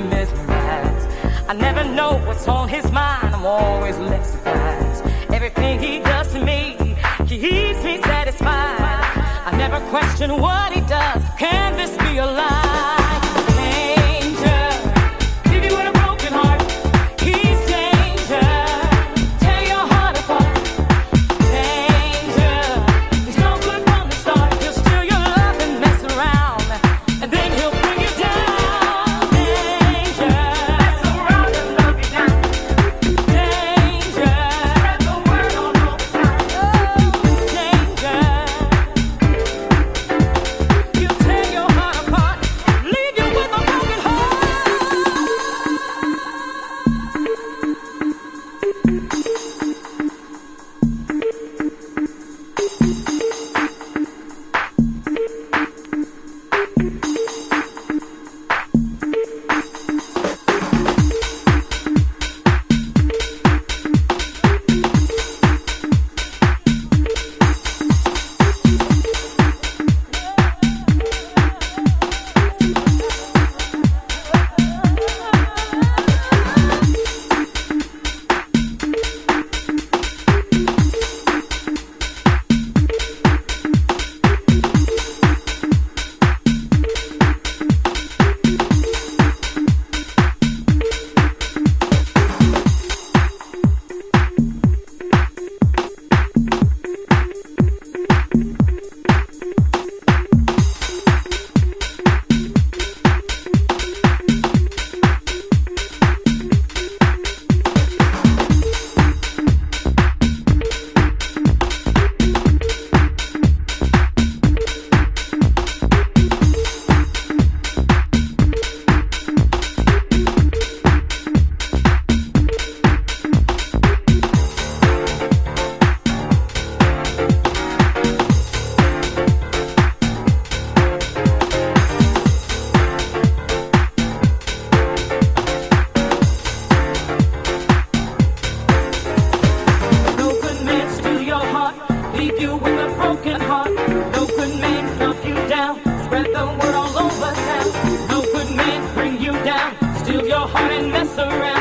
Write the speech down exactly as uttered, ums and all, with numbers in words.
mesmerized. I never know what's on his mind. I'm always left surprised. Everything he does to me keeps me satisfied. I never question what he does. Can this be a lie? Danger, leave you with a broken heart. He's danger, tear your heart apart. Danger, he's no good from the start. He'll steal your love and mess around, and then he'll bring you down. Danger, mess around and love you down. Danger, spread the word all over town. Oh, danger. He'll tear your heart apart, leave you with a broken heart. No good man steal your heart, leave you with a broken heart. No good man knock you down, spread the word all over town. No good man bring you down, steal your heart and mess around.